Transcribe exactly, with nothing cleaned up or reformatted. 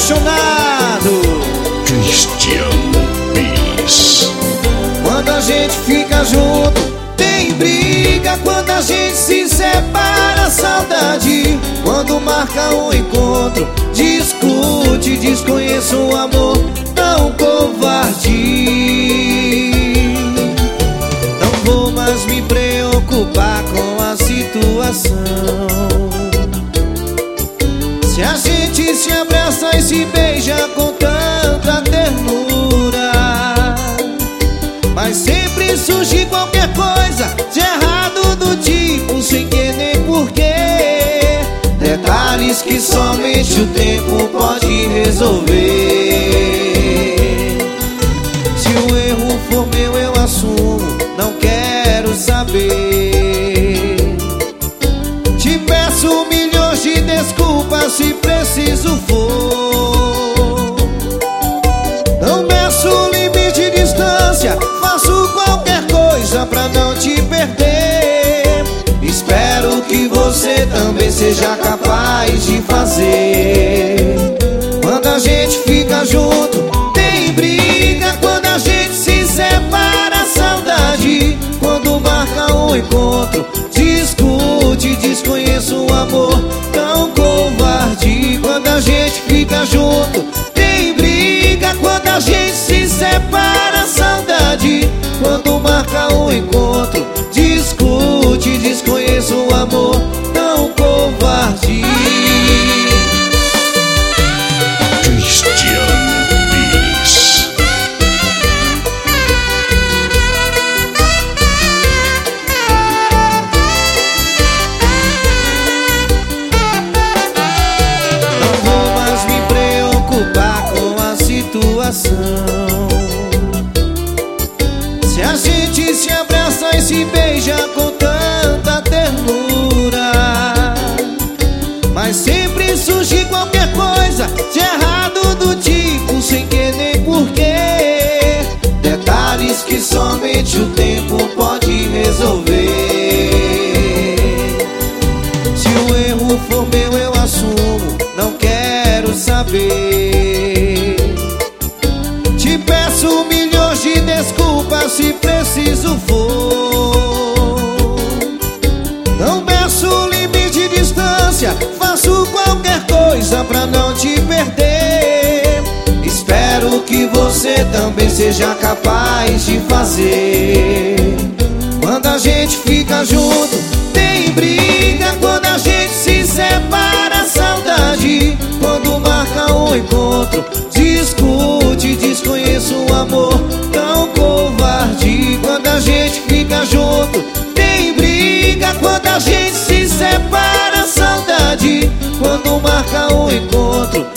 apaixonado. Cristiano Pires. Quando a gente fica junto, tem briga. Quando a gente se separa, saudade. Quando marca um encontro, discute. Desconheço o amor tão covarde. Não vou mais me preocupar com a situação. Se a gente se abraça e se beija com tanta ternura, mas sempre surge qualquer coisa de errado do tipo, sem que nem porquê. Detalhes que somente o tempo pode resolver. Se o erro for meu, eu assumo, não quero saber. Te peço milhões de desculpas se preciso for. Não meço limite de distância, faço qualquer coisa pra não te perder. Espero que você também seja capaz de fazer. Quando a gente fica junto, tem briga. Quando a gente se separa, saudade. Quando marca um encontro, discute. Desconheço o amor tão covarde. Quando a gente fica junto, tem briga. Quando a gente se separa, saudade. Quando marca um encontro, discute. Desconheço o amor tão covarde. Cristiano Pires. Não vou mais me preocupar com a situação. Se a gente se abraça e se beija com tanta ternura, mas sempre surge qualquer coisa de errado do tipo, sem que nem porquê. Detalhes que somente o tempo pode resolver. Se o erro for meu, eu assumo, não quero saber. Te peço milhões de desculpas se preciso for. Não peço limite de distância, faço qualquer coisa pra não te perder. Espero que você também seja capaz de fazer. Quando a gente fica junto, tem briga. Quando a gente se separa, saudade. Quando marca um encontro, discute. Desconheço o amor tão covarde. Quando a gente fica junto, tem briga. Quando a gente se separa, saudade. Quando marca um encontro,